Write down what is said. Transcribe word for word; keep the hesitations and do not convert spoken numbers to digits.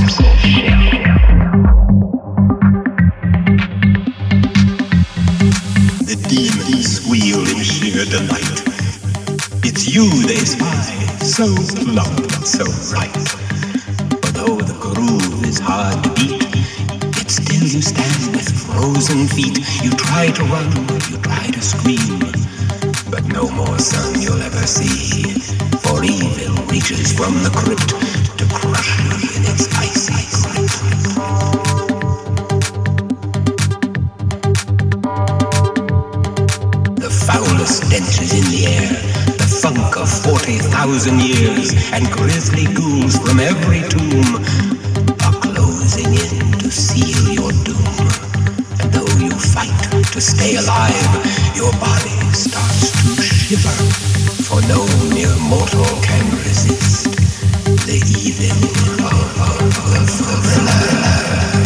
So plump, so right. Although the groove is hard to beat, yet still you stand with frozen feet. You try to run, you try to scream, but no more sun you'll ever see. For evil reaches from the crypt to crush you in its icy grip. The foulest stench is in the air, funk of forty thousand years, and grisly ghouls from every tomb are closing in to seal your doom. And though you fight to stay alive, your body starts to shiver, for no mere mortal can resist the evil of, of, of, of life.